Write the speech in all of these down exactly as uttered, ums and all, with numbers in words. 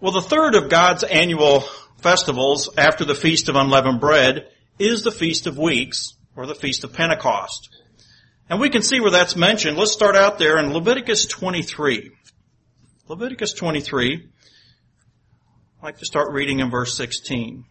Well, the third of God's annual festivals after the Feast of Unleavened Bread is the Feast of Weeks, or the Feast of Pentecost. And we can see where that's mentioned. Let's start out there in Leviticus twenty-three. Leviticus twenty-three. I'd like to start reading in verse sixteen.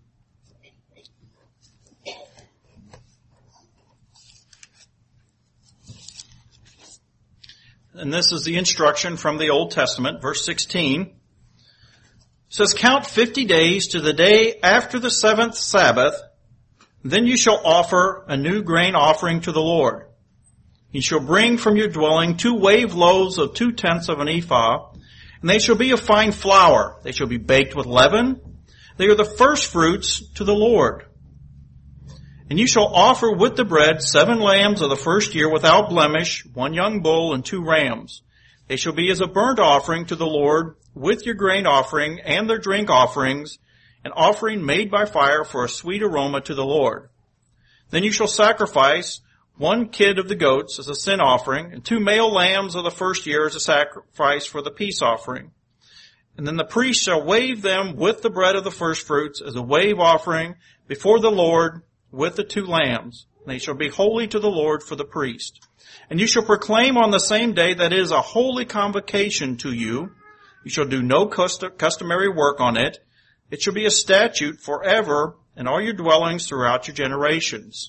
And this is the instruction from the Old Testament, verse sixteen. It says, "Count fifty days to the day after the seventh Sabbath, then you shall offer a new grain offering to the Lord. You shall bring from your dwelling two wave loaves of two tenths of an ephah, and they shall be of fine flour. They shall be baked with leaven. They are the first fruits to the Lord. And you shall offer with the bread seven lambs of the first year without blemish, one young bull and two rams. They shall be as a burnt offering to the Lord with your grain offering and their drink offerings, an offering made by fire for a sweet aroma to the Lord. Then you shall sacrifice one kid of the goats as a sin offering, and two male lambs of the first year as a sacrifice for the peace offering. And then the priest shall wave them with the bread of the first fruits as a wave offering before the Lord with the two lambs. And they shall be holy to the Lord for the priest. And you shall proclaim on the same day that it is a holy convocation to you. You shall do no customary work on it. It shall be a statute forever in all your dwellings throughout your generations."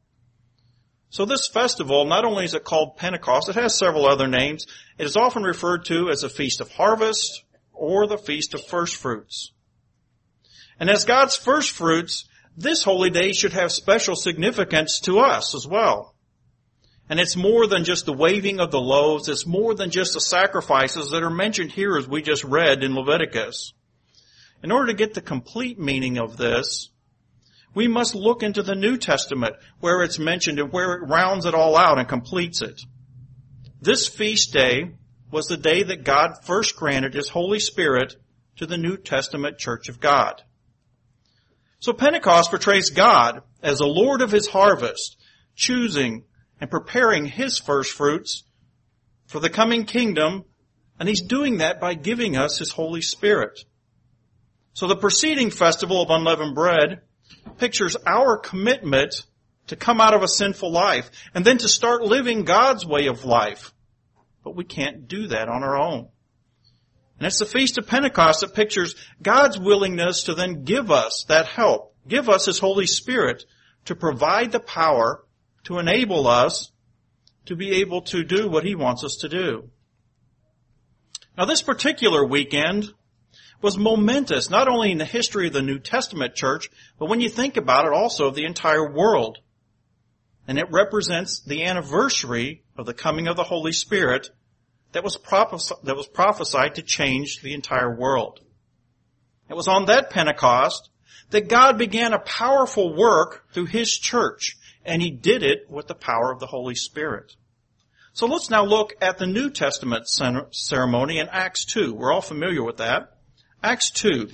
So this festival, not only is it called Pentecost, it has several other names. It is often referred to as the Feast of Harvest or the Feast of First Fruits. And as God's first fruits, this holy day should have special significance to us as well. And it's more than just the waving of the loaves. It's more than just the sacrifices that are mentioned here as we just read in Leviticus. In order to get the complete meaning of this, we must look into the New Testament where it's mentioned and where it rounds it all out and completes it. This feast day was the day that God first granted His Holy Spirit to the New Testament Church of God. So Pentecost portrays God as the Lord of His harvest, choosing and preparing His first fruits for the coming kingdom, and He's doing that by giving us His Holy Spirit. So the preceding festival of unleavened bread pictures our commitment to come out of a sinful life and then to start living God's way of life. But we can't do that on our own. And it's the Feast of Pentecost that pictures God's willingness to then give us that help, give us His Holy Spirit to provide the power to enable us to be able to do what He wants us to do. Now this particular weekend was momentous, not only in the history of the New Testament church, but when you think about it, also of the entire world. And it represents the anniversary of the coming of the Holy Spirit that was prophes- that was prophesied to change the entire world. It was on that Pentecost that God began a powerful work through His church, and He did it with the power of the Holy Spirit. So let's now look at the New Testament ceremony in Acts two. We're all familiar with that. Acts two.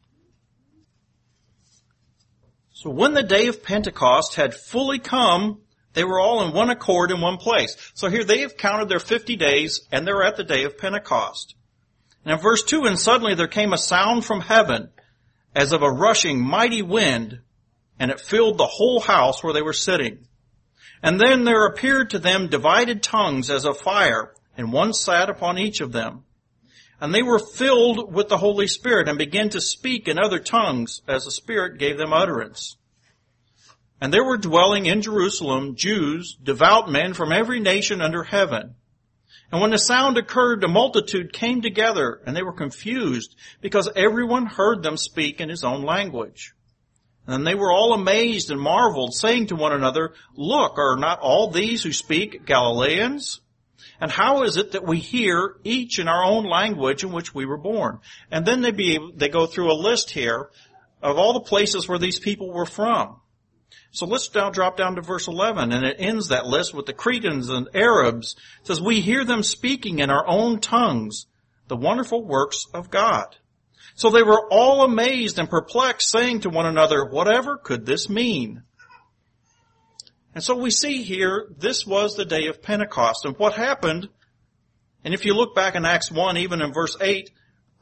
So when the day of Pentecost had fully come, they were all in one accord in one place. So here they have counted their fifty days, and they're at the day of Pentecost. And in verse two, "And suddenly there came a sound from heaven, as of a rushing mighty wind, and it filled the whole house where they were sitting. And then there appeared to them divided tongues as of fire, and one sat upon each of them. And they were filled with the Holy Spirit and began to speak in other tongues as the Spirit gave them utterance. And there were dwelling in Jerusalem Jews, devout men from every nation under heaven. And when the sound occurred, the multitude came together, and they were confused, because everyone heard them speak in his own language. And they were all amazed and marveled, saying to one another, 'Look, are not all these who speak Galileans? And how is it that we hear each in our own language in which we were born?'" And then they be able, they go through a list here of all the places where these people were from. So let's now drop down to verse eleven, and it ends that list with the Cretans and Arabs. It says, "We hear them speaking in our own tongues the wonderful works of God." So they were all amazed and perplexed, saying to one another, "Whatever could this mean?" And so we see here, this was the day of Pentecost. And what happened, and if you look back in Acts one, even in verse eight,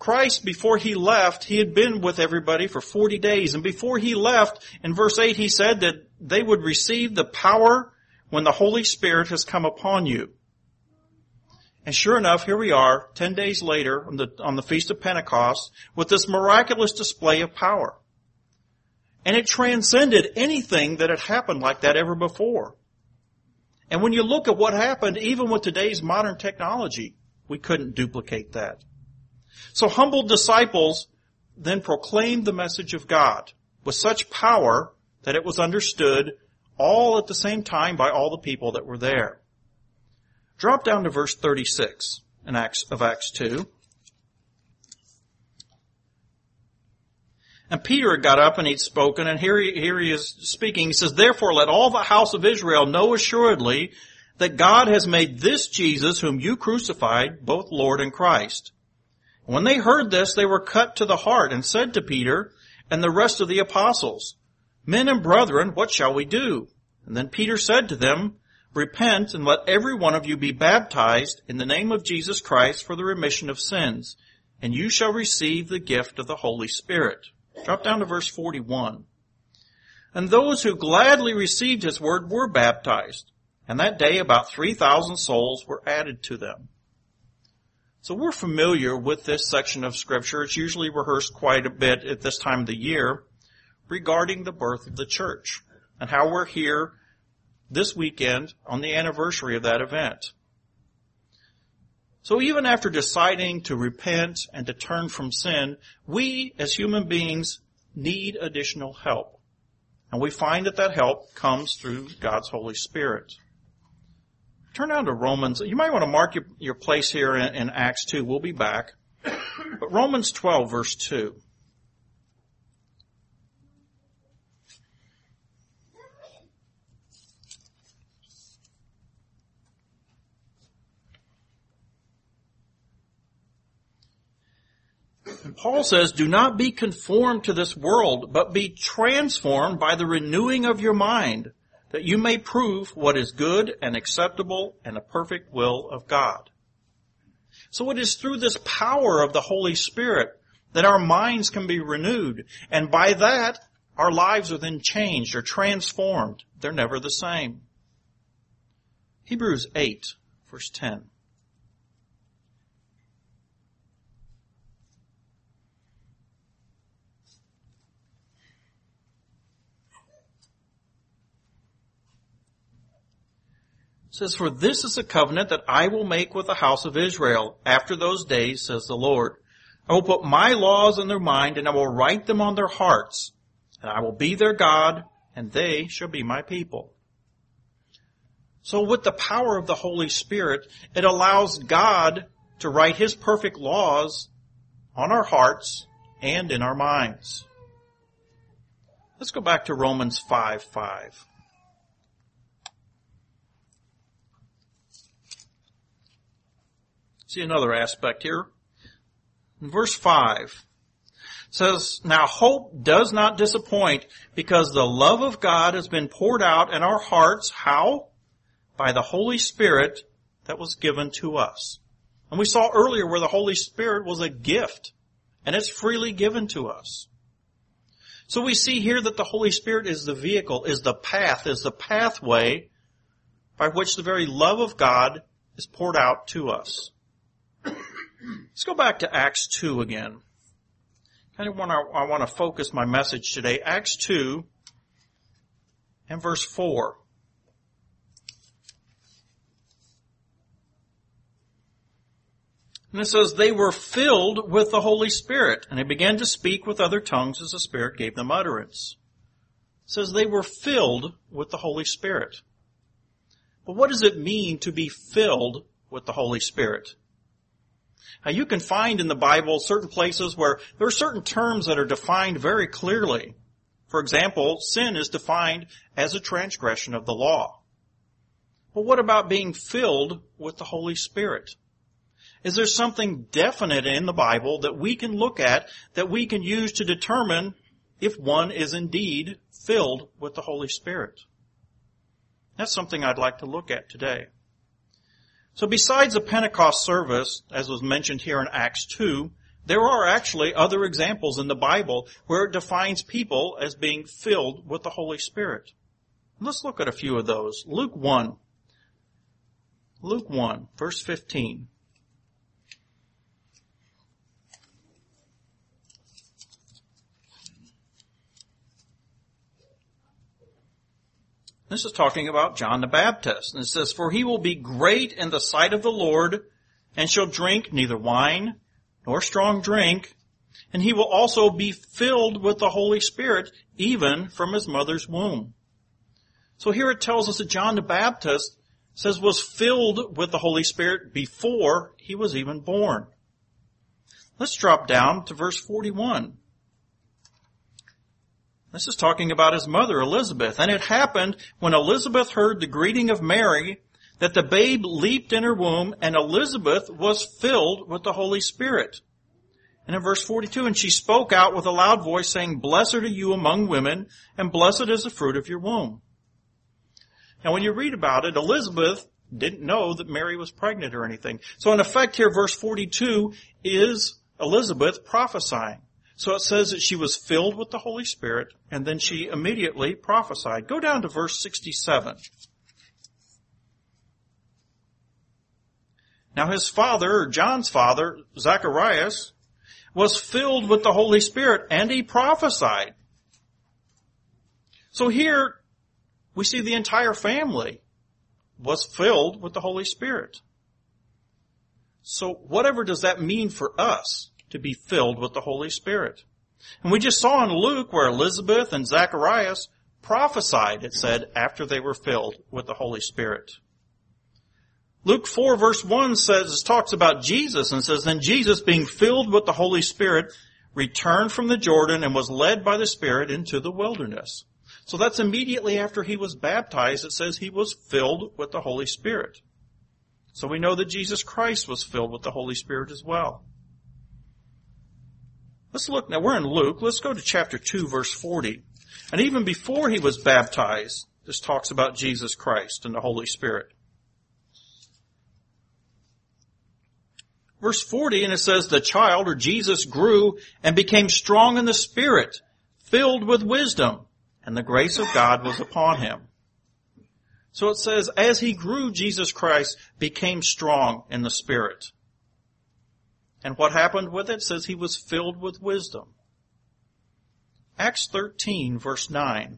Christ, before he left, he had been with everybody for forty days. And before he left, in verse eight, he said that they would receive the power when the Holy Spirit has come upon you. And sure enough, here we are, ten days later, on the, on the Feast of Pentecost, with this miraculous display of power. And it transcended anything that had happened like that ever before. And when you look at what happened, even with today's modern technology, we couldn't duplicate that. So humble disciples then proclaimed the message of God with such power that it was understood all at the same time by all the people that were there. Drop down to verse thirty-six in Acts, of Acts two. And Peter had got up and he'd spoken, and here he, here he is speaking. He says, "Therefore let all the house of Israel know assuredly that God has made this Jesus, whom you crucified, both Lord and Christ." When they heard this, they were cut to the heart and said to Peter and the rest of the apostles, "Men and brethren, what shall we do?" And then Peter said to them, "Repent and let every one of you be baptized in the name of Jesus Christ for the remission of sins, and you shall receive the gift of the Holy Spirit." Drop down to verse forty-one. And those who gladly received his word were baptized, and that day about three thousand souls were added to them. So we're familiar with this section of Scripture. It's usually rehearsed quite a bit at this time of the year regarding the birth of the church and how we're here this weekend on the anniversary of that event. So even after deciding to repent and to turn from sin, we as human beings need additional help. And we find that that help comes through God's Holy Spirit. Turn down to Romans. You might want to mark your, your place here in, in Acts two. We'll be back. But Romans twelve, verse two. And Paul says, "Do not be conformed to this world, but be transformed by the renewing of your mind, that you may prove what is good and acceptable and the perfect will of God." So it is through this power of the Holy Spirit that our minds can be renewed. And by that, our lives are then changed or transformed. They're never the same. Hebrews eight, verse ten. It says, "For this is a covenant that I will make with the house of Israel after those days, says the Lord. I will put my laws in their mind, and I will write them on their hearts, and I will be their God, and they shall be my people." So with the power of the Holy Spirit, it allows God to write his perfect laws on our hearts and in our minds. Let's go back to Romans five five. See another aspect here. In verse five, it says, "Now hope does not disappoint, because the love of God has been poured out in our hearts." How? By the Holy Spirit that was given to us. And we saw earlier where the Holy Spirit was a gift, and it's freely given to us. So we see here that the Holy Spirit is the vehicle, is the path, is the pathway by which the very love of God is poured out to us. Let's go back to Acts two again. Kind of want to, I want to focus my message today. Acts two and verse four. And it says, "They were filled with the Holy Spirit, and they began to speak with other tongues as the Spirit gave them utterance." It says they were filled with the Holy Spirit. But what does it mean to be filled with the Holy Spirit? Now, you can find in the Bible certain places where there are certain terms that are defined very clearly. For example, sin is defined as a transgression of the law. But what about being filled with the Holy Spirit? Is there something definite in the Bible that we can look at, that we can use to determine if one is indeed filled with the Holy Spirit? That's something I'd like to look at today. So besides the Pentecost service, as was mentioned here in Acts two, there are actually other examples in the Bible where it defines people as being filled with the Holy Spirit. Let's look at a few of those. Luke one. Luke one, verse fifteen. This is talking about John the Baptist. And it says, "For he will be great in the sight of the Lord, and shall drink neither wine nor strong drink, and he will also be filled with the Holy Spirit, even from his mother's womb." So here it tells us that John the Baptist says was filled with the Holy Spirit before he was even born. Let's drop down to verse forty-one. This is talking about his mother, Elizabeth. "And it happened when Elizabeth heard the greeting of Mary, that the babe leaped in her womb, and Elizabeth was filled with the Holy Spirit." And in verse forty-two, "And she spoke out with a loud voice, saying, Blessed are you among women, and blessed is the fruit of your womb." Now when you read about it, Elizabeth didn't know that Mary was pregnant or anything. So in effect here, verse forty-two is Elizabeth prophesying. So it says that she was filled with the Holy Spirit, and then she immediately prophesied. Go down to verse sixty-seven. Now his father, John's father, Zacharias, was filled with the Holy Spirit, and he prophesied. So here we see the entire family was filled with the Holy Spirit. So whatever does that mean for us to be filled with the Holy Spirit? And we just saw in Luke where Elizabeth and Zacharias prophesied, it said, after they were filled with the Holy Spirit. Luke four verse one says, talks about Jesus and says, "Then Jesus, being filled with the Holy Spirit, returned from the Jordan and was led by the Spirit into the wilderness." So that's immediately after he was baptized. It says he was filled with the Holy Spirit. So we know that Jesus Christ was filled with the Holy Spirit as well. Let's look, now we're in Luke. Let's go to chapter two, verse forty. And even before he was baptized, this talks about Jesus Christ and the Holy Spirit. Verse forty, and it says, "The child," or Jesus, "grew and became strong in the Spirit, filled with wisdom, and the grace of God was upon him." So it says, as he grew, Jesus Christ became strong in the Spirit. And what happened with it? It says he was filled with wisdom. Acts thirteen, verse nine.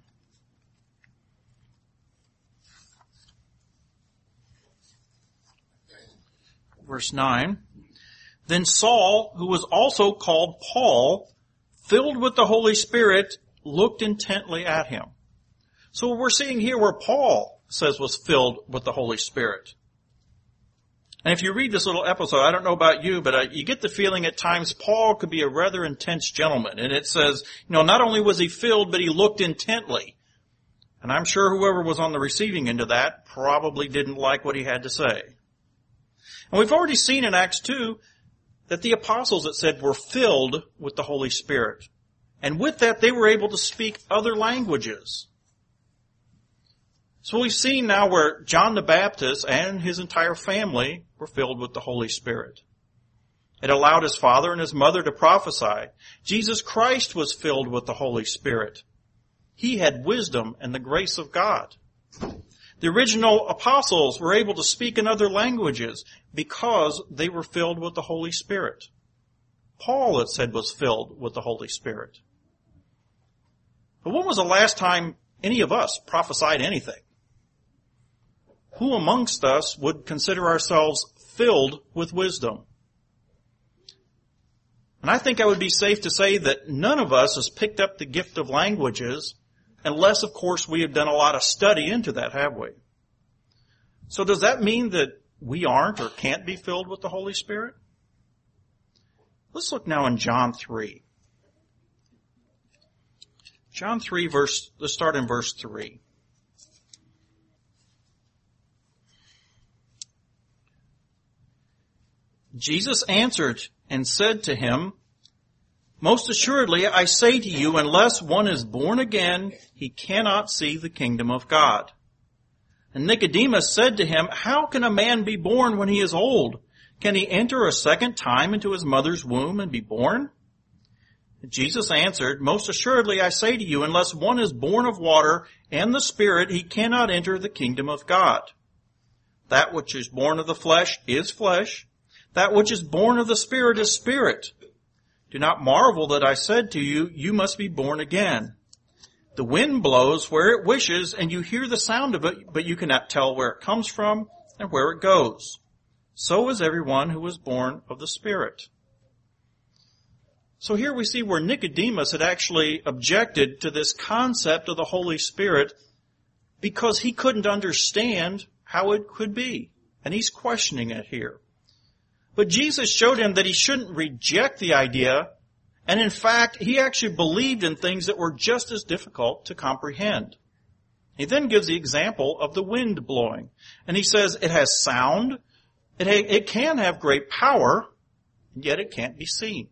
Verse nine. "Then Saul, who was also called Paul, filled with the Holy Spirit, looked intently at him." So we're seeing here where Paul says was filled with the Holy Spirit. And if you read this little episode, I don't know about you, but I, you get the feeling at times Paul could be a rather intense gentleman. And it says, you know, not only was he filled, but he looked intently. And I'm sure whoever was on the receiving end of that probably didn't like what he had to say. And we've already seen in Acts two that the apostles, it said, were filled with the Holy Spirit. And with that, they were able to speak other languages. So we've seen now where John the Baptist and his entire family were filled with the Holy Spirit. It allowed his father and his mother to prophesy. Jesus Christ was filled with the Holy Spirit. He had wisdom and the grace of God. The original apostles were able to speak in other languages because they were filled with the Holy Spirit. Paul, it said, was filled with the Holy Spirit. But when was the last time any of us prophesied anything? Who amongst us would consider ourselves filled with wisdom? And I think I would be safe to say that none of us has picked up the gift of languages unless, of course, we have done a lot of study into that, have we? So does that mean that we aren't or can't be filled with the Holy Spirit? Let's look now in John three. John three, verse, let's start in verse three. Jesus answered and said to him, "Most assuredly, I say to you, unless one is born again, he cannot see the kingdom of God." And Nicodemus said to him, "How can a man be born when he is old? Can he enter a second time into his mother's womb and be born?" Jesus answered, "Most assuredly I say to you, unless one is born of water and the Spirit, he cannot enter the kingdom of God. That which is born of the flesh is flesh. That which is born of the Spirit is spirit. Do not marvel that I said to you, you must be born again. The wind blows where it wishes, and you hear the sound of it, but you cannot tell where it comes from and where it goes. So is everyone who is born of the Spirit." So here we see where Nicodemus had actually objected to this concept of the Holy Spirit because he couldn't understand how it could be. And he's questioning it here. But Jesus showed him that he shouldn't reject the idea, and in fact, he actually believed in things that were just as difficult to comprehend. He then gives the example of the wind blowing. And he says it has sound, it, ha- it can have great power, and yet it can't be seen.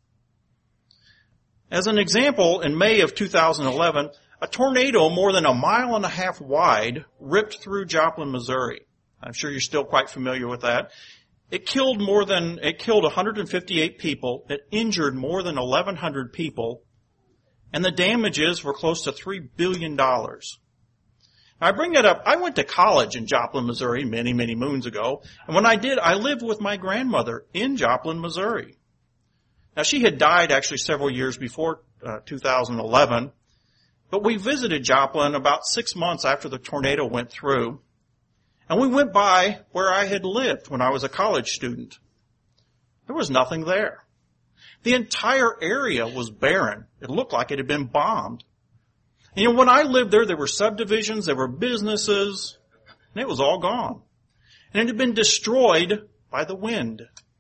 As an example, in May of two thousand eleven, a tornado more than a mile and a half wide ripped through Joplin, Missouri. I'm sure you're still quite familiar with that. It killed more than, it killed one hundred fifty-eight people. It injured more than eleven hundred people. And the damages were close to three billion dollars. I bring that up. I went to college in Joplin, Missouri many, many moons ago. And when I did, I lived with my grandmother in Joplin, Missouri. Now, she had died actually several years before uh, two thousand eleven. But we visited Joplin about six months after the tornado went through. And we went by where I had lived when I was a college student. There was nothing there. The entire area was barren. It looked like it had been bombed. And, you know, when I lived there, there were subdivisions, there were businesses, and it was all gone. And it had been destroyed by the wind.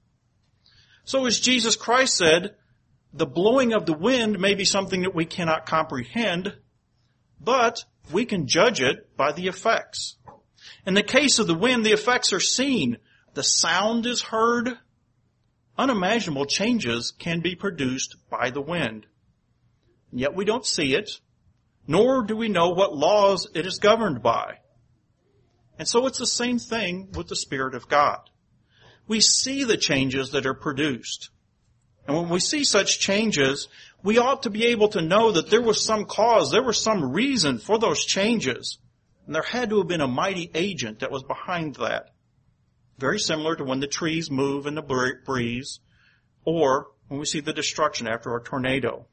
So as Jesus Christ said, the blowing of the wind may be something that we cannot comprehend, but we can judge it by the effects. In the case of the wind, the effects are seen. The sound is heard. Unimaginable changes can be produced by the wind. And yet we don't see it, nor do we know what laws it is governed by. And so it's the same thing with the Spirit of God. We see the changes that are produced. And when we see such changes, we ought to be able to know that there was some cause, there was some reason for those changes. And there had to have been a mighty agent that was behind that. Very similar to when the trees move in the breeze, or when we see the destruction after a tornado.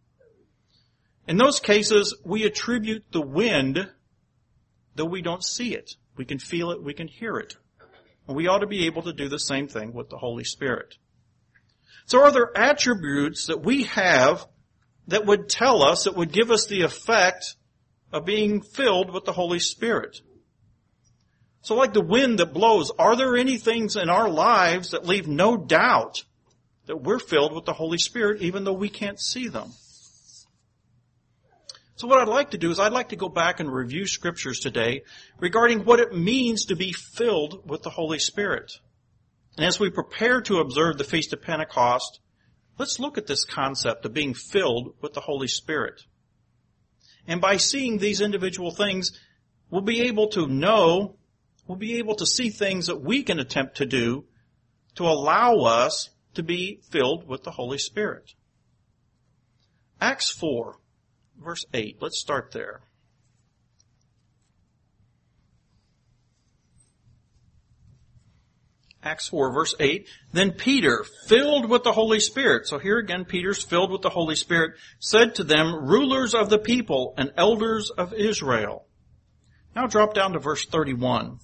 In those cases, we attribute the wind, though we don't see it. We can feel it, we can hear it. And we ought to be able to do the same thing with the Holy Spirit. So are there attributes that we have that would tell us, that would give us the effect of being filled with the Holy Spirit? So like the wind that blows, are there any things in our lives that leave no doubt that we're filled with the Holy Spirit even though we can't see them? So what I'd like to do is I'd like to go back and review scriptures today regarding what it means to be filled with the Holy Spirit. And as we prepare to observe the Feast of Pentecost, let's look at this concept of being filled with the Holy Spirit. And by seeing these individual things, we'll be able to know, we'll be able to see things that we can attempt to do to allow us to be filled with the Holy Spirit. Acts four. Verse eight, let's start there. Acts four, verse eight. Then Peter, filled with the Holy Spirit, so here again Peter's filled with the Holy Spirit, said to them, rulers of the people and elders of Israel. Now drop down to verse thirty-one.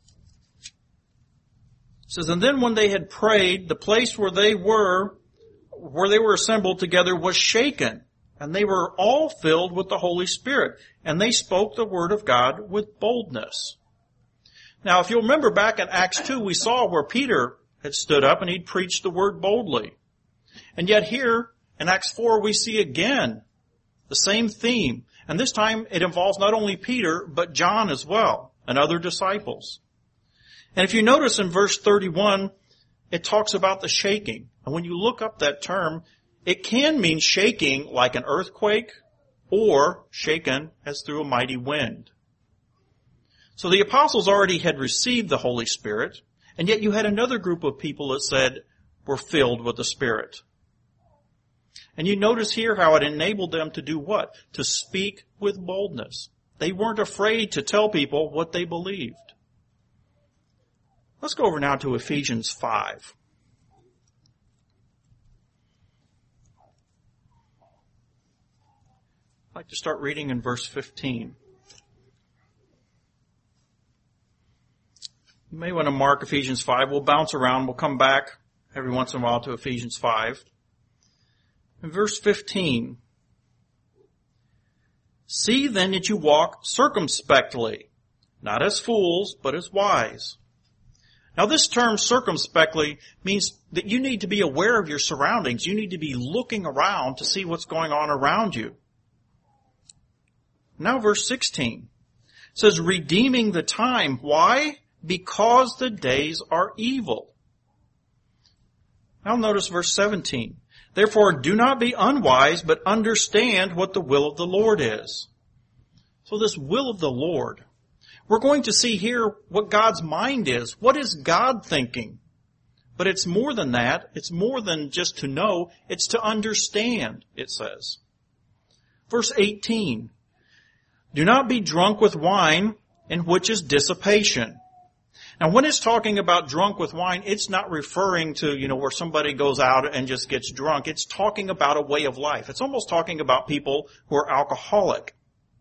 It says, and then when they had prayed, the place where they were, where they were assembled together was shaken. And they were all filled with the Holy Spirit. And they spoke the word of God with boldness. Now, if you'll remember back in Acts two, we saw where Peter had stood up and he'd preached the word boldly. And yet here in Acts four, we see again the same theme. And this time it involves not only Peter, but John as well and other disciples. And if you notice in verse thirty-one, it talks about the shaking. And when you look up that term, it can mean shaking like an earthquake or shaken as through a mighty wind. So the apostles already had received the Holy Spirit, And yet you had another group of people that said were filled with the Spirit. And you notice here how it enabled them to do what? To speak with boldness. They weren't afraid to tell people what they believed. Let's go over now to Ephesians five. I'd like to start reading in verse fifteen. You may want to mark Ephesians five. We'll bounce around. We'll come back every once in a while to Ephesians five. In verse fifteen, see then that you walk circumspectly, not as fools, but as wise. Now this term circumspectly means that you need to be aware of your surroundings. You need to be looking around to see what's going on around you. Now verse sixteen says, redeeming the time. Why? Because the days are evil. Now notice verse seventeen. Therefore do not be unwise, but understand what the will of the Lord is. So this will of the Lord, we're going to see here what God's mind is. What is God thinking? But it's more than that. It's more than just to know. It's to understand, it says. Verse eighteen. Do not be drunk with wine, in which is dissipation. Now, when it's talking about drunk with wine, it's not referring to, you know, where somebody goes out and just gets drunk. It's talking about a way of life. It's almost talking about people who are alcoholic.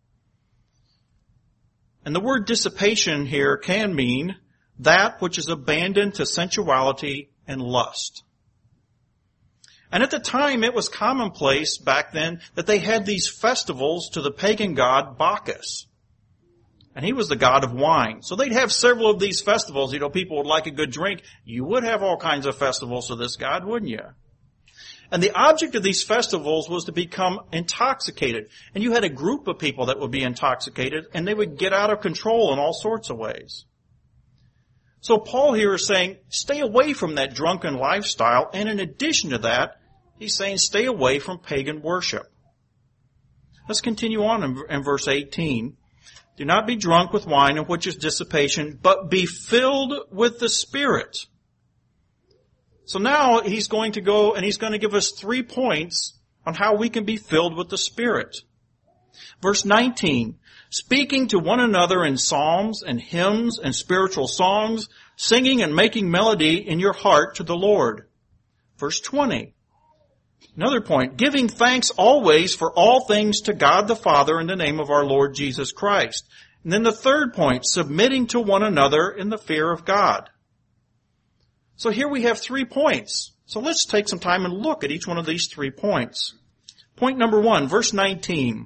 And the word dissipation here can mean that which is abandoned to sensuality and lust. And at the time, it was commonplace back then that they had these festivals to the pagan god Bacchus. And he was the god of wine. So they'd have several of these festivals. You know, people would like a good drink. You would have all kinds of festivals to this god, wouldn't you? And the object of these festivals was to become intoxicated. And you had a group of people that would be intoxicated, and they would get out of control in all sorts of ways. So Paul here is saying, stay away from that drunken lifestyle. And in addition to that, he's saying stay away from pagan worship. Let's continue on in, in verse eighteen. Do not be drunk with wine, in which is dissipation, but be filled with the Spirit. So now he's going to go and he's going to give us three points on how we can be filled with the Spirit. Verse nineteen, speaking to one another in psalms and hymns and spiritual songs, singing and making melody in your heart to the Lord. Verse twenty, another point, giving thanks always for all things to God the Father in the name of our Lord Jesus Christ. And then the third point, submitting to one another in the fear of God. So here we have three points. So let's take some time and look at each one of these three points. Point number one, verse nineteen.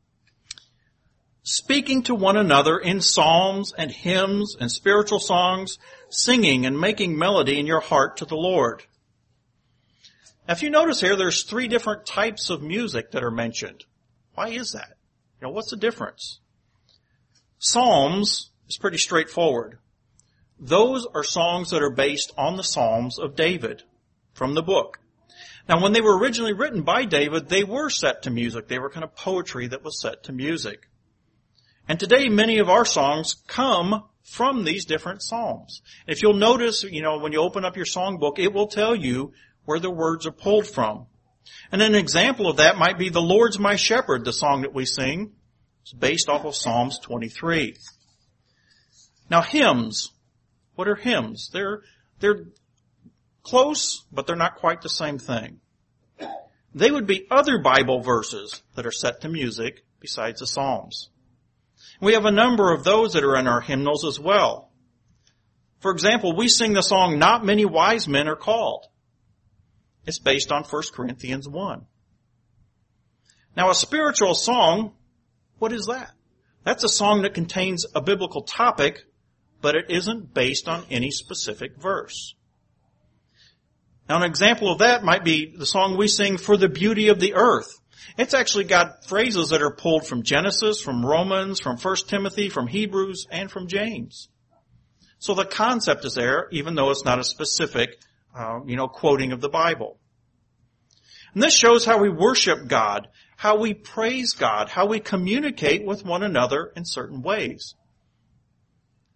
Speaking to one another in psalms and hymns and spiritual songs, singing and making melody in your heart to the Lord. Now, if you notice here, there's three different types of music that are mentioned. Why is that? You know, what's the difference? Psalms is pretty straightforward. Those are songs that are based on the Psalms of David from the book. Now, when they were originally written by David, they were set to music. They were kind of poetry that was set to music. And today, many of our songs come from these different Psalms. If you'll notice, you know, when you open up your songbook, it will tell you where the words are pulled from. And an example of that might be The Lord's My Shepherd, the song that we sing. It's based off of Psalms twenty-three. Now, hymns. What are hymns? They're, they're close, but they're not quite the same thing. They would be other Bible verses that are set to music besides the Psalms. We have a number of those that are in our hymnals as well. For example, we sing the song, Not Many Wise Men Are Called. It's based on First Corinthians one. Now, a spiritual song, what is that? That's a song that contains a biblical topic, but it isn't based on any specific verse. Now, an example of that might be the song we sing, For the Beauty of the Earth. It's actually got phrases that are pulled from Genesis, from Romans, from First Timothy, from Hebrews, and from James. So the concept is there, even though it's not a specific, uh, you know, quoting of the Bible. And this shows how we worship God, how we praise God, how we communicate with one another in certain ways.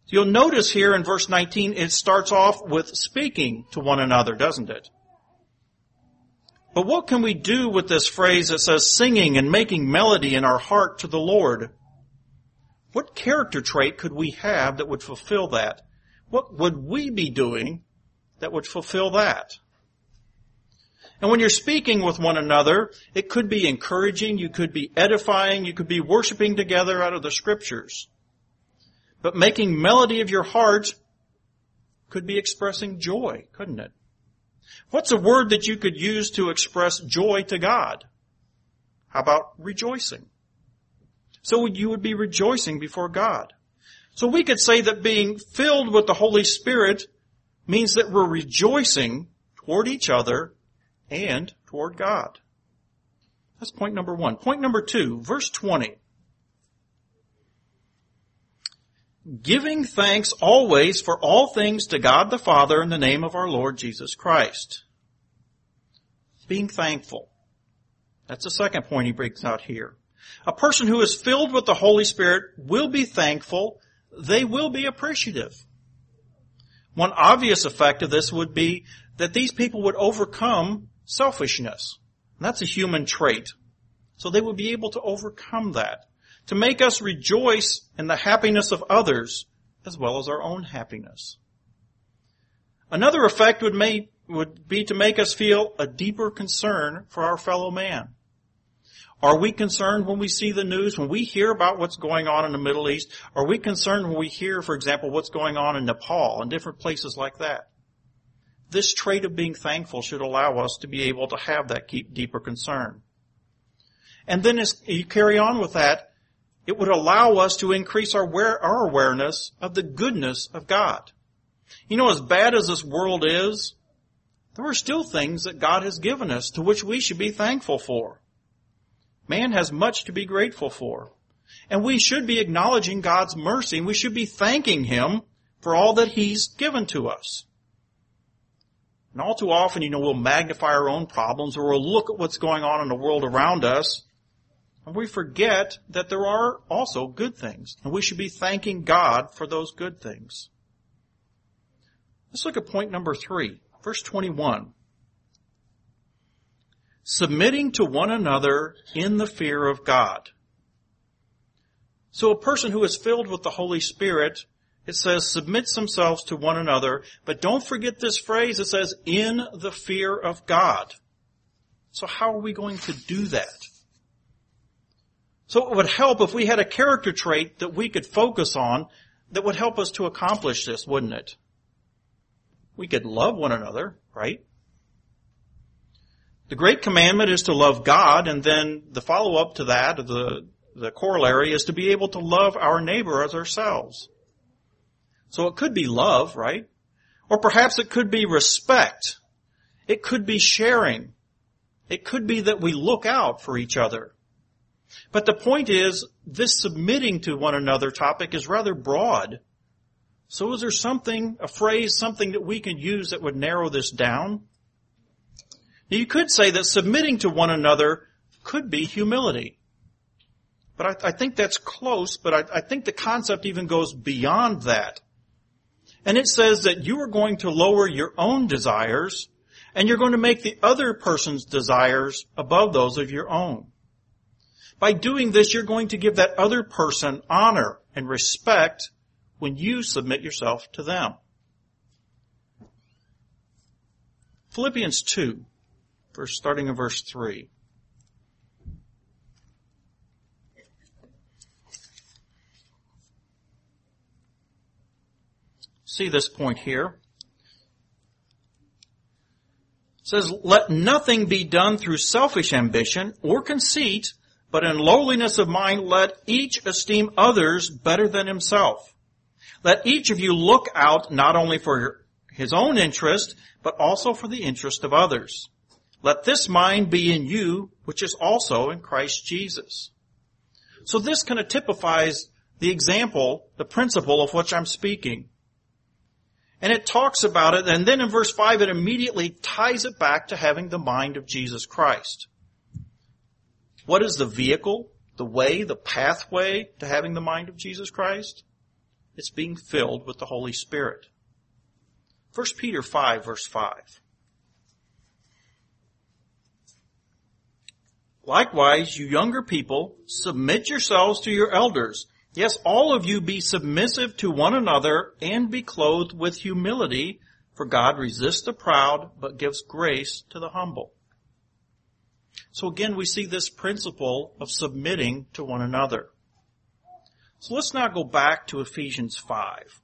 You'll notice here in verse nineteen, it starts off with speaking to one another, doesn't it? But what can we do with this phrase that says singing and making melody in our heart to the Lord? What character trait could we have that would fulfill that? What would we be doing that would fulfill that? And when you're speaking with one another, it could be encouraging, you could be edifying, you could be worshiping together out of the Scriptures. But making melody of your heart could be expressing joy, couldn't it? What's a word that you could use to express joy to God? How about rejoicing? So you would be rejoicing before God. So we could say that being filled with the Holy Spirit means that we're rejoicing toward each other and toward God. That's point number one. Point number two, verse twenty. Giving thanks always for all things to God the Father in the name of our Lord Jesus Christ. Being thankful. That's the second point he brings out here. A person who is filled with the Holy Spirit will be thankful. They will be appreciative. One obvious effect of this would be that these people would overcome selfishness. And that's a human trait. So they would be able to overcome that, to make us rejoice in the happiness of others as well as our own happiness. Another effect would, make, would be to make us feel a deeper concern for our fellow man. Are we concerned when we see the news, when we hear about what's going on in the Middle East? Are we concerned when we hear, for example, what's going on in Nepal and different places like that? This trait of being thankful should allow us to be able to have that deeper concern. And then as you carry on with that, it would allow us to increase our, our awareness of the goodness of God. You know, as bad as this world is, there are still things that God has given us to which we should be thankful for. Man has much to be grateful for. And we should be acknowledging God's mercy, and we should be thanking Him for all that He's given to us. And all too often, you know, we'll magnify our own problems, or we'll look at what's going on in the world around us, and we forget that there are also good things, and we should be thanking God for those good things. Let's look at point number three, verse twenty-one. Submitting to one another in the fear of God. So a person who is filled with the Holy Spirit, it says, submits themselves to one another, but don't forget this phrase, it says, in the fear of God. So how are we going to do that? So it would help if we had a character trait that we could focus on that would help us to accomplish this, wouldn't it? We could love one another, right? The great commandment is to love God, and then the follow-up to that, the, the corollary, is to be able to love our neighbor as ourselves. So it could be love, right? Or perhaps it could be respect. It could be sharing. It could be that we look out for each other. But the point is, this submitting to one another topic is rather broad. So is there something, a phrase, something that we can use that would narrow this down? You could say that submitting to one another could be humility. But I, I think that's close, but I, I think the concept even goes beyond that. And it says that you are going to lower your own desires, and you're going to make the other person's desires above those of your own. By doing this, you're going to give that other person honor and respect when you submit yourself to them. Philippians two. Verse, starting in verse three. See this point here. It says, let nothing be done through selfish ambition or conceit, but in lowliness of mind let each esteem others better than himself. Let each of you look out not only for his own interest, but also for the interest of others. Let this mind be in you, which is also in Christ Jesus. So this kind of typifies the example, the principle of which I'm speaking. And it talks about it, and then in verse five it immediately ties it back to having the mind of Jesus Christ. What is the vehicle, the way, the pathway to having the mind of Jesus Christ? It's being filled with the Holy Spirit. First Peter five, verse five. Likewise, you younger people, submit yourselves to your elders. Yes, all of you be submissive to one another and be clothed with humility, for God resists the proud, but gives grace to the humble. So again, we see this principle of submitting to one another. So let's now go back to Ephesians five.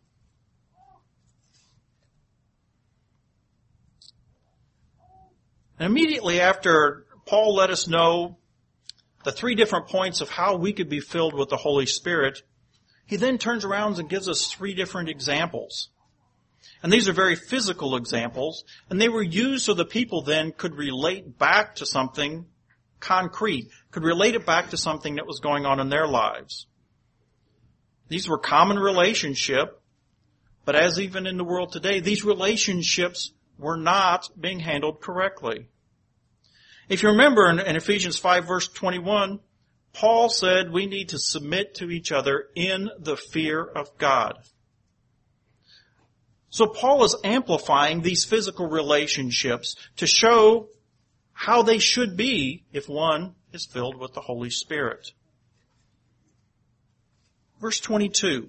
And immediately after Paul let us know the three different points of how we could be filled with the Holy Spirit, he then turns around and gives us three different examples. And these are very physical examples, and they were used so the people then could relate back to something concrete, could relate it back to something that was going on in their lives. These were common relationships, but as even in the world today, these relationships were not being handled correctly. If you remember in, in Ephesians five verse twenty-one, Paul said we need to submit to each other in the fear of God. So Paul is amplifying these physical relationships to show how they should be if one is filled with the Holy Spirit. Verse twenty-two.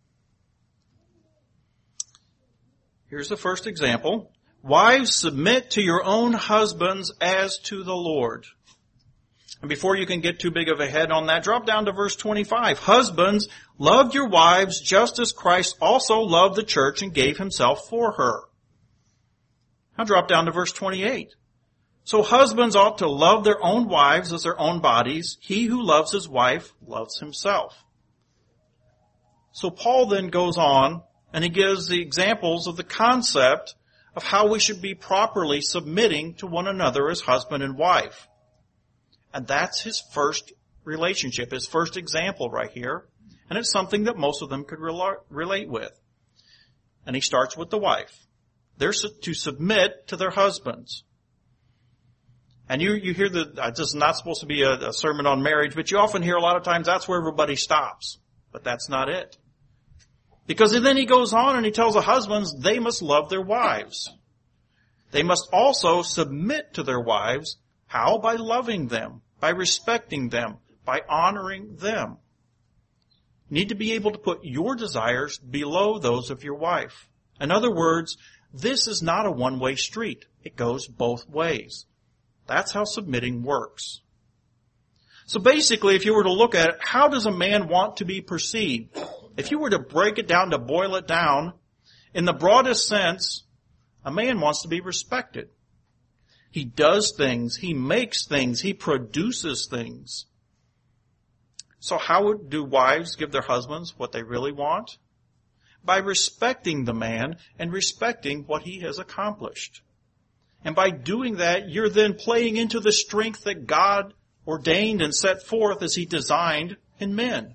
Here's the first example. Wives, submit to your own husbands as to the Lord. And before you can get too big of a head on that, drop down to verse twenty-five. Husbands, love your wives just as Christ also loved the church and gave himself for her. Now drop down to verse twenty-eight. So husbands ought to love their own wives as their own bodies. He who loves his wife loves himself. So Paul then goes on and he gives the examples of the concept of how we should be properly submitting to one another as husband and wife. And that's his first relationship, his first example right here. And it's something that most of them could rel- relate with. And he starts with the wife. They're su- to submit to their husbands. And you, you hear that uh, this is not supposed to be a, a sermon on marriage, but you often hear a lot of times that's where everybody stops. But that's not it. Because then he goes on and he tells the husbands they must love their wives. They must also submit to their wives. How? By loving them, by respecting them, by honoring them. You need to be able to put your desires below those of your wife. In other words, this is not a one-way street. It goes both ways. That's how submitting works. So basically, if you were to look at it, how does a man want to be perceived? If you were to break it down, to boil it down, in the broadest sense, a man wants to be respected. He does things, he makes things, he produces things. So how do wives give their husbands what they really want? By respecting the man and respecting what he has accomplished. And by doing that, you're then playing into the strength that God ordained and set forth as he designed in men.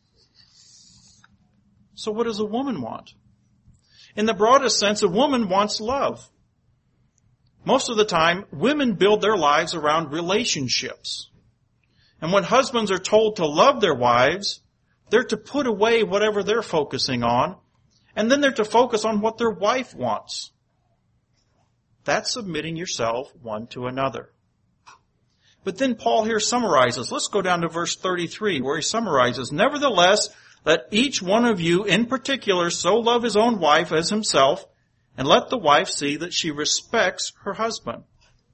So what does a woman want? In the broadest sense, a woman wants love. Most of the time, women build their lives around relationships. And when husbands are told to love their wives, they're to put away whatever they're focusing on, and then they're to focus on what their wife wants. That's submitting yourself one to another. But then Paul here summarizes. Let's go down to verse thirty-three, where he summarizes, nevertheless, let each one of you in particular so love his own wife as himself, and let the wife see that she respects her husband.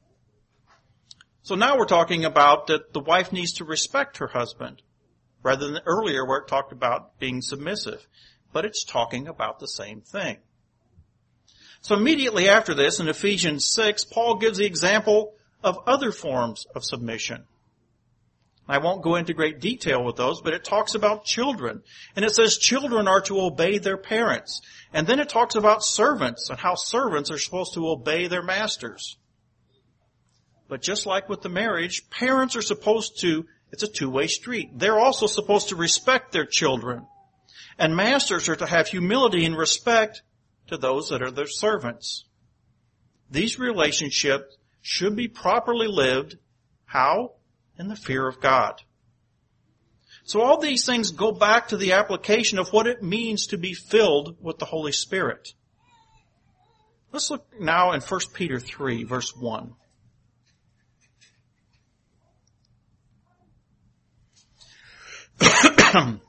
So now we're talking about that the wife needs to respect her husband, rather than earlier where it talked about being submissive. But it's talking about the same thing. So immediately after this, in Ephesians six, Paul gives the example of other forms of submission. I won't go into great detail with those, but it talks about children. And it says children are to obey their parents. And then it talks about servants and how servants are supposed to obey their masters. But just like with the marriage, parents are supposed to, it's a two-way street. They're also supposed to respect their children. And masters are to have humility and respect to those that are their servants. These relationships should be properly lived. How? In the fear of God. So all these things go back to the application of what it means to be filled with the Holy Spirit. Let's look now in First Peter three, verse one. It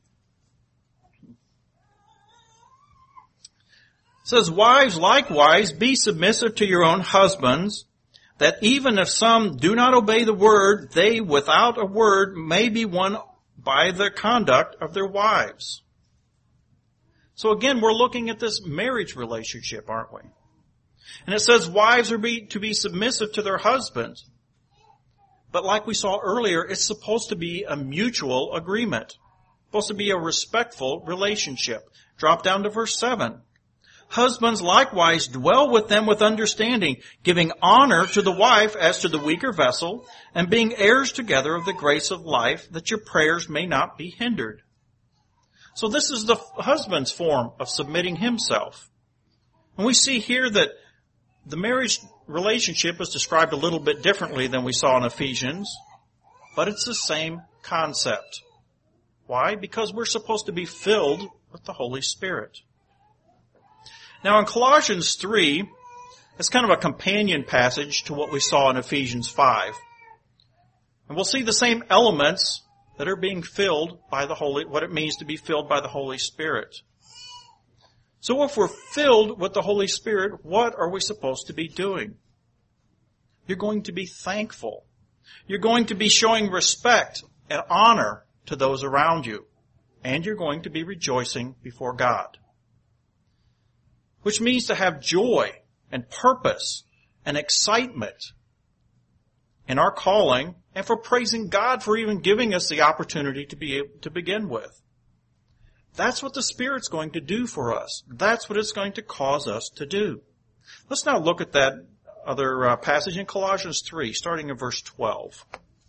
says, "Wives, likewise, be submissive to your own husbands, that even if some do not obey the word, they without a word may be won by the conduct of their wives." So again, we're looking at this marriage relationship, aren't we? And it says wives are be, to be submissive to their husbands. But like we saw earlier, it's supposed to be a mutual agreement. It's supposed to be a respectful relationship. Drop down to verse seven. "Husbands likewise dwell with them with understanding, giving honor to the wife as to the weaker vessel, and being heirs together of the grace of life, that your prayers may not be hindered." So this is the husband's form of submitting himself. And we see here that the marriage relationship is described a little bit differently than we saw in Ephesians, but it's the same concept. Why? Because we're supposed to be filled with the Holy Spirit. Now in Colossians three, it's kind of a companion passage to what we saw in Ephesians five. And we'll see the same elements that are being filled by the Holy, what it means to be filled by the Holy Spirit. So if we're filled with the Holy Spirit, what are we supposed to be doing? You're going to be thankful. You're going to be showing respect and honor to those around you. And you're going to be rejoicing before God. Which means to have joy and purpose and excitement in our calling and for praising God for even giving us the opportunity to be able to begin with. That's what the Spirit's going to do for us. That's what it's going to cause us to do. Let's now look at that other uh, passage in Colossians three, starting in verse twelve.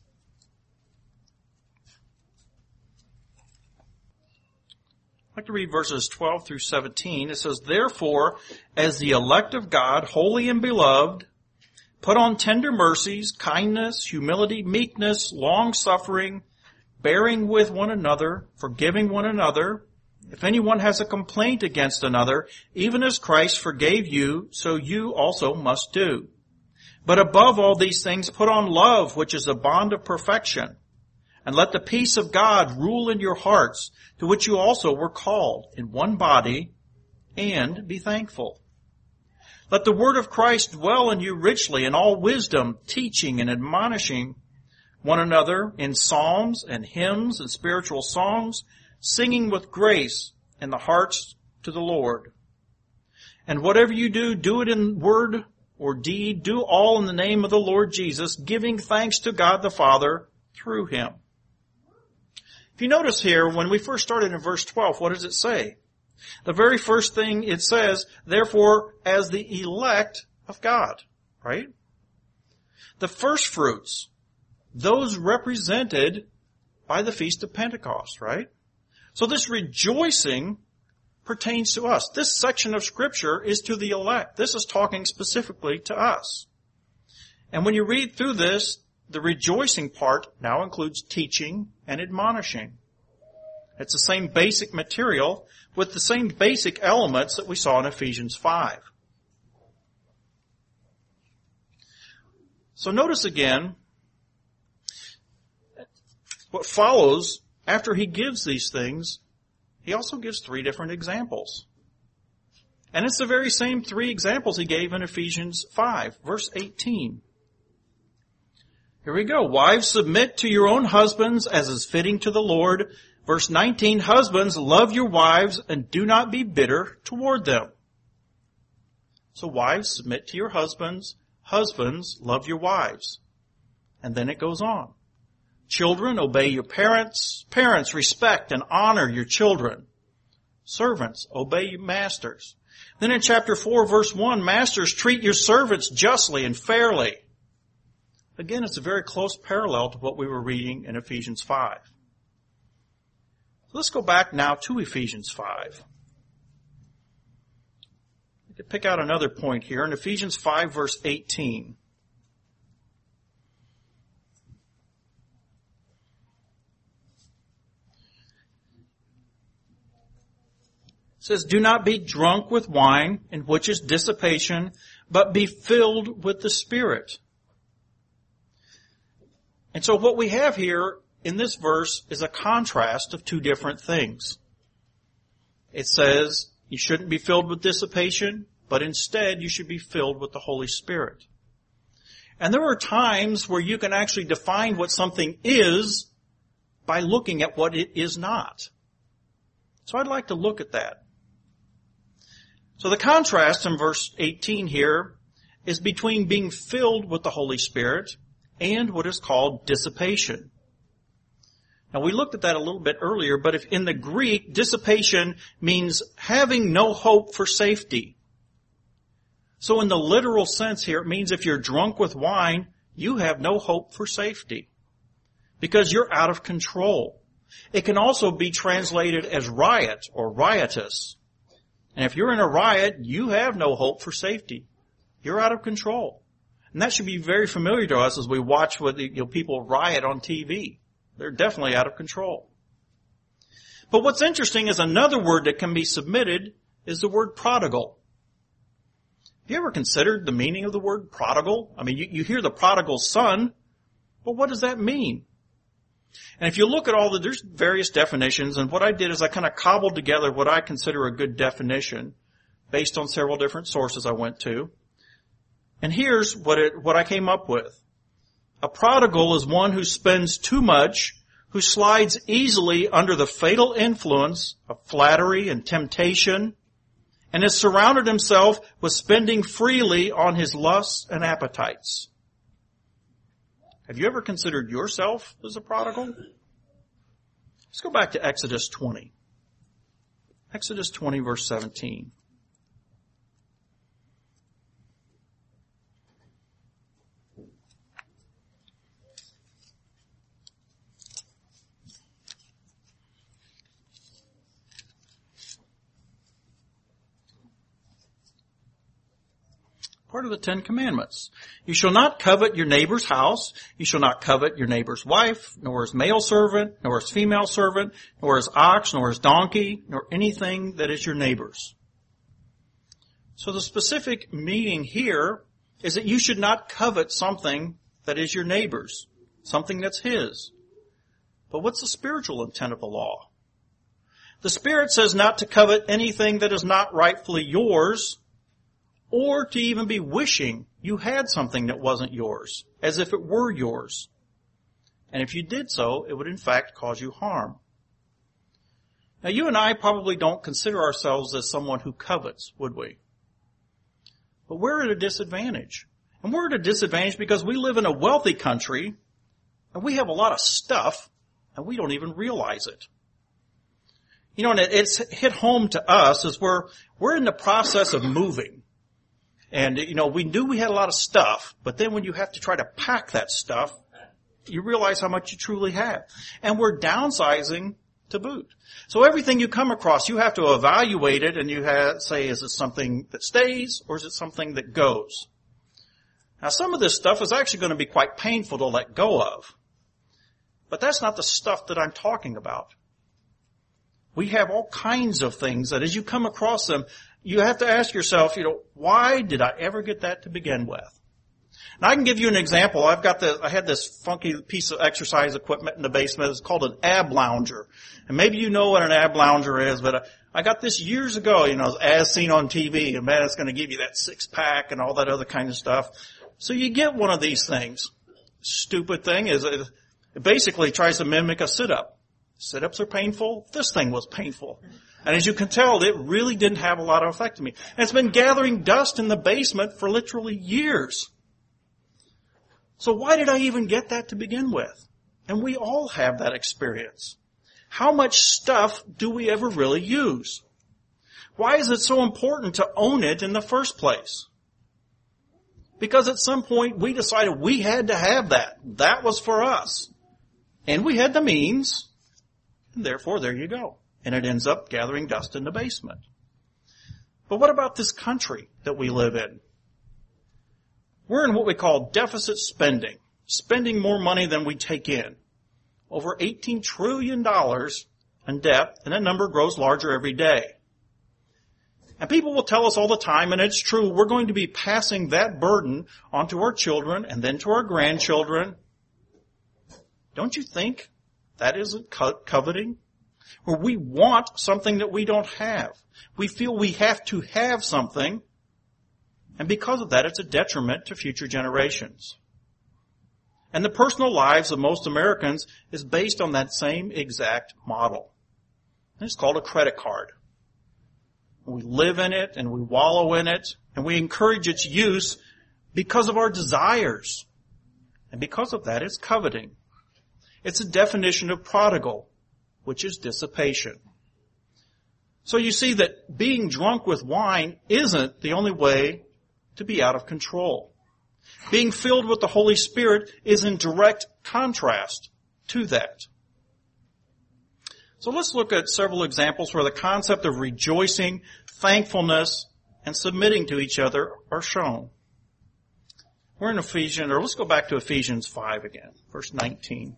I'd like to read verses twelve through seventeen. It says, "Therefore, as the elect of God, holy and beloved, put on tender mercies, kindness, humility, meekness, long-suffering, bearing with one another, forgiving one another. If anyone has a complaint against another, even as Christ forgave you, so you also must do. But above all these things, put on love, which is the bond of perfection. And let the peace of God rule in your hearts, to which you also were called in one body, and be thankful. Let the word of Christ dwell in you richly in all wisdom, teaching and admonishing one another in psalms and hymns and spiritual songs, singing with grace in the hearts to the Lord. And whatever you do, do it in word or deed, do all in the name of the Lord Jesus, giving thanks to God the Father through him." If you notice here, when we first started in verse twelve, what does it say? The very first thing it says, "Therefore, as the elect of God," right? The first fruits, those represented by the Feast of Pentecost, right? So this rejoicing pertains to us. This section of Scripture is to the elect. This is talking specifically to us. And when you read through this, the rejoicing part now includes teaching and admonishing. It's the same basic material with the same basic elements that we saw in Ephesians five. So notice again, what follows after he gives these things, he also gives three different examples. And it's the very same three examples he gave in Ephesians five, verse eighteen. Here we go. "Wives, submit to your own husbands as is fitting to the Lord." Verse nineteen, "Husbands, love your wives and do not be bitter toward them." So wives, submit to your husbands. Husbands, love your wives. And then it goes on. "Children, obey your parents. Parents, respect and honor your children. Servants, obey your masters." Then in chapter four, verse one, "Masters, treat your servants justly and fairly." Again, it's a very close parallel to what we were reading in Ephesians five. So let's go back now to Ephesians five. We could pick out another point here in Ephesians five, verse eighteen. It says, do not be drunk with wine, in which is dissipation, but be filled with the Spirit. And so what we have here in this verse is a contrast of two different things. It says you shouldn't be filled with dissipation, but instead you should be filled with the Holy Spirit. And there are times where you can actually define what something is by looking at what it is not. So I'd like to look at that. So the contrast in verse eighteen here is between being filled with the Holy Spirit and what is called dissipation. Now we looked at that a little bit earlier, but if in the Greek, dissipation means having no hope for safety. So in the literal sense here, it means if you're drunk with wine, you have no hope for safety because you're out of control. It can also be translated as riot or riotous. And if you're in a riot, you have no hope for safety. You're out of control. And that should be very familiar to us as we watch what you know, people riot on T V. They're definitely out of control. But what's interesting is another word that can be submitted is the word prodigal. Have you ever considered the meaning of the word prodigal? I mean, you, you hear the prodigal son, but what does that mean? And if you look at all the, there's various definitions, and what I did is I kind of cobbled together what I consider a good definition based on several different sources I went to. And here's what it, what I came up with. A prodigal is one who spends too much, who slides easily under the fatal influence of flattery and temptation, and has surrounded himself with spending freely on his lusts and appetites. Have you ever considered yourself as a prodigal? Let's go back to Exodus twenty. Exodus twenty, verse seventeen. Part of the Ten Commandments. You shall not covet your neighbor's house. You shall not covet your neighbor's wife, nor his male servant, nor his female servant, nor his ox, nor his donkey, nor anything that is your neighbor's. So the specific meaning here is that you should not covet something that is your neighbor's, something that's his. But what's the spiritual intent of the law? The Spirit says not to covet anything that is not rightfully yours, or to even be wishing you had something that wasn't yours, as if it were yours. And if you did so, it would in fact cause you harm. Now you and I probably don't consider ourselves as someone who covets, would we? But we're at a disadvantage. And we're at a disadvantage because we live in a wealthy country, and we have a lot of stuff, and we don't even realize it. You know, and it's hit home to us as we're, we're in the process of moving. And, you know, we knew we had a lot of stuff, but then when you have to try to pack that stuff, you realize how much you truly have. And we're downsizing to boot. So everything you come across, you have to evaluate it and you have, say, is it something that stays or is it something that goes? Now, some of this stuff is actually going to be quite painful to let go of. But that's not the stuff that I'm talking about. We have all kinds of things that as you come across them, you have to ask yourself, you know, why did I ever get that to begin with? Now I can give you an example. I've got this, I had this funky piece of exercise equipment in the basement. It's called an ab lounger. And maybe you know what an ab lounger is, but I got this years ago, you know, as seen on T V. And man, it's going to give you that six pack and all that other kind of stuff. So you get one of these things. Stupid thing is it basically tries to mimic a sit-up. Sit-ups are painful. This thing was painful. And as you can tell, it really didn't have a lot of effect on me. And it's been gathering dust in the basement for literally years. So why did I even get that to begin with? And we all have that experience. How much stuff do we ever really use? Why is it so important to own it in the first place? Because at some point we decided we had to have that. That was for us. And we had the means. And therefore, there you go. And it ends up gathering dust in the basement. But what about this country that we live in? We're in what we call deficit spending, spending more money than we take in. Over eighteen trillion dollars in debt, and that number grows larger every day. And people will tell us all the time, and it's true, we're going to be passing that burden onto our children and then to our grandchildren. Don't you think that isn't co- coveting? Where we want something that we don't have. We feel we have to have something, and because of that, it's a detriment to future generations. And the personal lives of most Americans is based on that same exact model. And it's called a credit card. We live in it and we wallow in it and we encourage its use because of our desires. And because of that, it's coveting. It's a definition of prodigal, which is dissipation. So you see that being drunk with wine isn't the only way to be out of control. Being filled with the Holy Spirit is in direct contrast to that. So let's look at several examples where the concept of rejoicing, thankfulness, and submitting to each other are shown. We're in Ephesians, or let's go back to Ephesians five again, verse nineteen.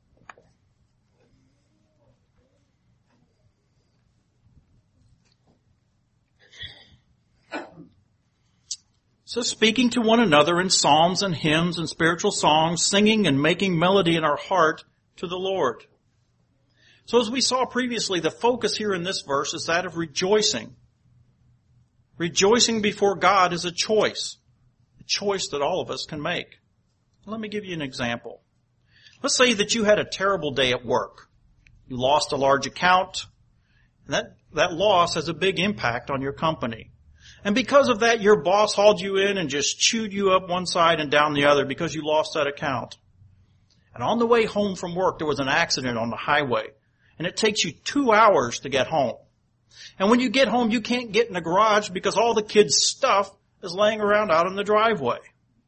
So speaking to one another in psalms and hymns and spiritual songs, singing and making melody in our heart to the Lord. So as we saw previously, the focus here in this verse is that of rejoicing. Rejoicing before God is a choice, a choice that all of us can make. Let me give you an example. Let's say that you had a terrible day at work. You lost a large account, and that, that loss has a big impact on your company. And because of that, your boss hauled you in and just chewed you up one side and down the other because you lost that account. And on the way home from work, there was an accident on the highway. And it takes you two hours to get home. And when you get home, you can't get in the garage because all the kids' stuff is laying around out in the driveway.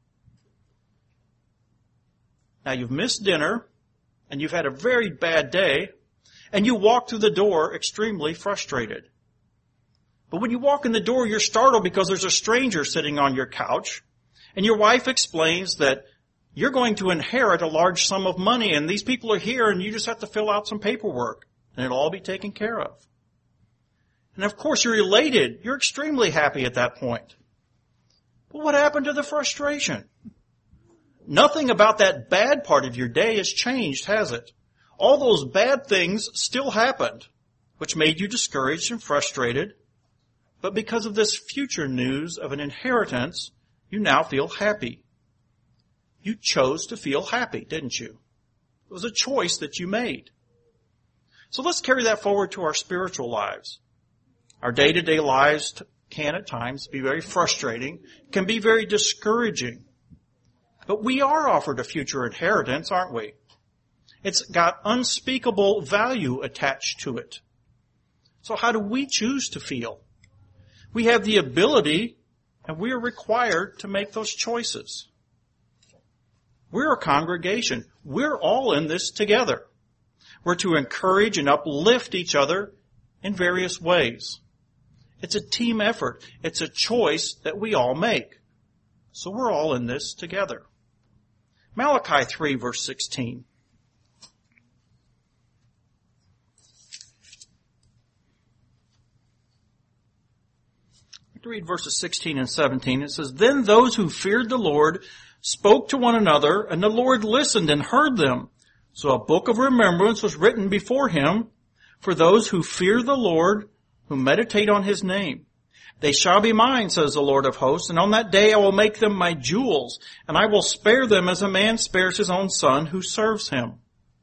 Now you've missed dinner, and you've had a very bad day, and you walk through the door extremely frustrated. But when you walk in the door, you're startled because there's a stranger sitting on your couch, and your wife explains that you're going to inherit a large sum of money, and these people are here, and you just have to fill out some paperwork, and it'll all be taken care of. And of course, you're elated. You're extremely happy at that point. But what happened to the frustration? Nothing about that bad part of your day has changed, has it? All those bad things still happened, which made you discouraged and frustrated. But because of this future news of an inheritance, you now feel happy. You chose to feel happy, didn't you? It was a choice that you made. So let's carry that forward to our spiritual lives. Our day-to-day lives can at times be very frustrating, can be very discouraging. But we are offered a future inheritance, aren't we? It's got unspeakable value attached to it. So how do we choose to feel? We have the ability, and we are required to make those choices. We're a congregation. We're all in this together. We're to encourage and uplift each other in various ways. It's a team effort. It's a choice that we all make. So we're all in this together. Malachi three, verse sixteen. To read verses sixteen and seventeen. It says, Then those who feared the Lord spoke to one another, and the Lord listened and heard them. So a book of remembrance was written before him for those who fear the Lord, who meditate on his name. They shall be mine, says the Lord of hosts, and on that day I will make them my jewels, and I will spare them as a man spares his own son who serves him.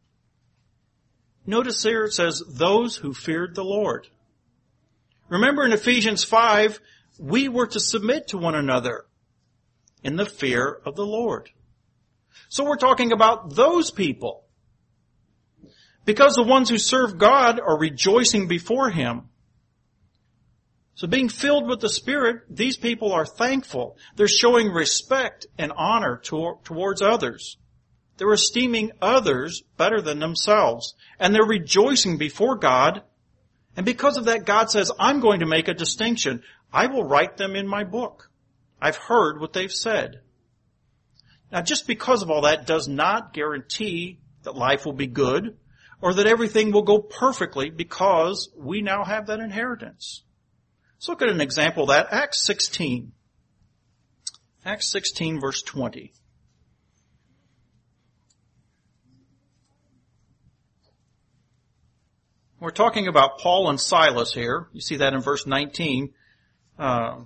Notice here it says, those who feared the Lord. Remember in Ephesians five, we were to submit to one another in the fear of the Lord. So we're talking about those people. Because the ones who serve God are rejoicing before him. So being filled with the Spirit, these people are thankful. They're showing respect and honor to, towards others. They're esteeming others better than themselves. And they're rejoicing before God. And because of that, God says, I'm going to make a distinction. I will write them in my book. I've heard what they've said. Now, just because of all that does not guarantee that life will be good or that everything will go perfectly because we now have that inheritance. Let's look at an example of that. Acts sixteen. Acts sixteen, verse twenty. We're talking about Paul and Silas here. You see that in verse nineteen. Uh,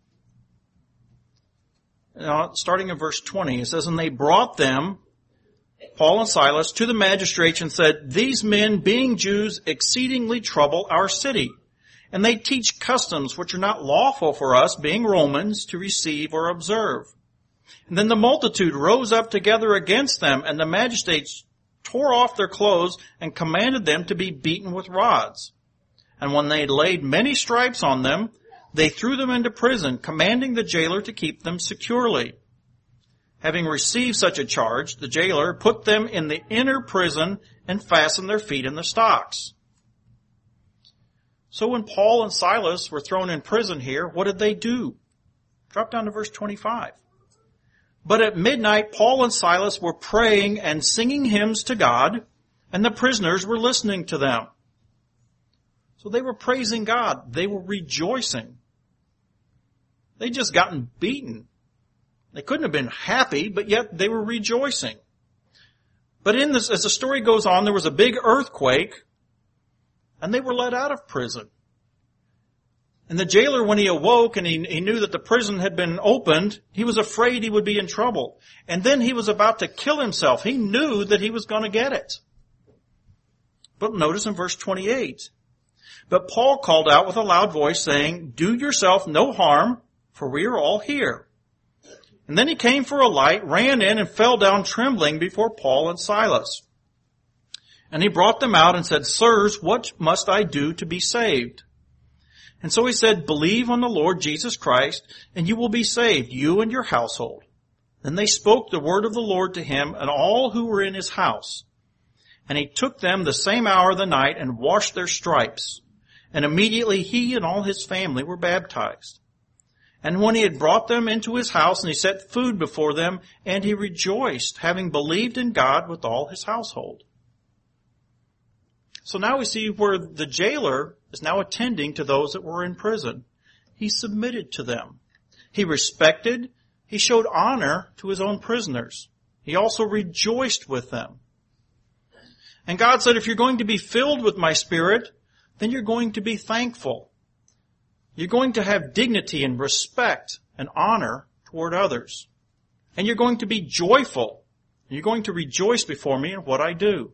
now, starting in verse twenty, it says, "And they brought them," Paul and Silas, "to the magistrates and said, These men, being Jews, exceedingly trouble our city. And they teach customs which are not lawful for us, being Romans, to receive or observe. And then the multitude rose up together against them, and the magistrates tore off their clothes and commanded them to be beaten with rods. And when they had laid many stripes on them, they threw them into prison, commanding the jailer to keep them securely. Having received such a charge, the jailer put them in the inner prison and fastened their feet in the stocks." So when Paul and Silas were thrown in prison here, what did they do? Drop down to verse twenty-five. "But at midnight, Paul and Silas were praying and singing hymns to God, and the prisoners were listening to them." So they were praising God. They were rejoicing. They'd just gotten beaten. They couldn't have been happy, but yet they were rejoicing. But in this, as the story goes on, there was a big earthquake, and they were let out of prison. And the jailer, when he awoke and he, he knew that the prison had been opened, he was afraid he would be in trouble. And then he was about to kill himself. He knew that he was going to get it. But notice in verse twenty-eight, "But Paul called out with a loud voice, saying, Do yourself no harm, for we are all here. And then he came for a light, ran in, and fell down trembling before Paul and Silas. And he brought them out and said, Sirs, what must I do to be saved? And so he said, Believe on the Lord Jesus Christ, and you will be saved, you and your household. Then they spoke the word of the Lord to him and all who were in his house. And he took them the same hour of the night and washed their stripes. And immediately he and all his family were baptized. And when he had brought them into his house, and he set food before them, and he rejoiced, having believed in God with all his household." So now we see where the jailer is now attending to those that were in prison. He submitted to them. He respected, he showed honor to his own prisoners. He also rejoiced with them. And God said, if you're going to be filled with my Spirit, then you're going to be thankful. You're going to have dignity and respect and honor toward others. And you're going to be joyful. You're going to rejoice before me in what I do.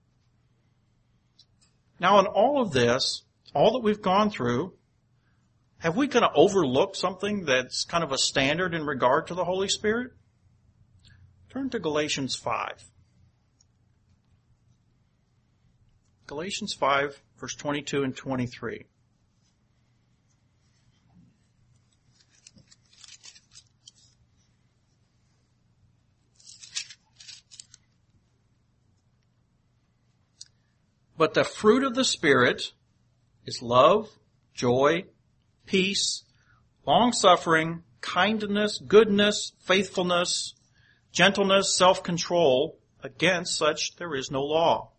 Now, in all of this, all that we've gone through, have we kind of overlooked something that's kind of a standard in regard to the Holy Spirit? Turn to Galatians five. Galatians five, verse twenty-two and twenty-three. "But the fruit of the Spirit is love, joy, peace, long-suffering, kindness, goodness, faithfulness, gentleness, self-control. Against such there is no law."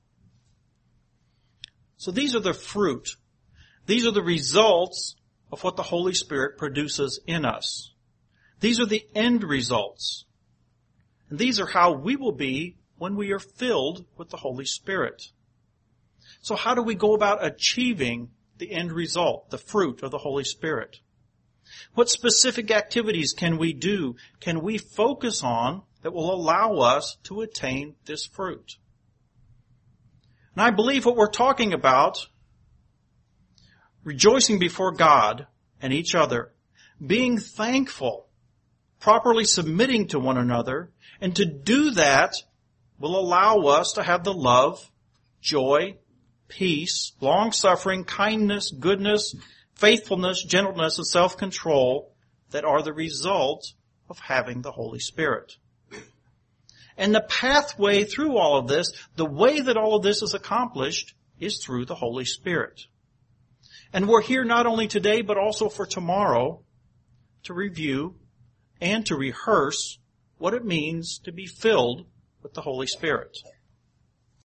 So these are the fruit. These are the results of what the Holy Spirit produces in us. These are the end results. And these are how we will be when we are filled with the Holy Spirit. So how do we go about achieving the end result, the fruit of the Holy Spirit? What specific activities can we do, can we focus on that will allow us to attain this fruit? And I believe what we're talking about, rejoicing before God and each other, being thankful, properly submitting to one another, and to do that will allow us to have the love, joy, peace, long-suffering, kindness, goodness, faithfulness, gentleness, and self-control that are the result of having the Holy Spirit. And the pathway through all of this, the way that all of this is accomplished, is through the Holy Spirit. And we're here not only today, but also for tomorrow to review and to rehearse what it means to be filled with the Holy Spirit.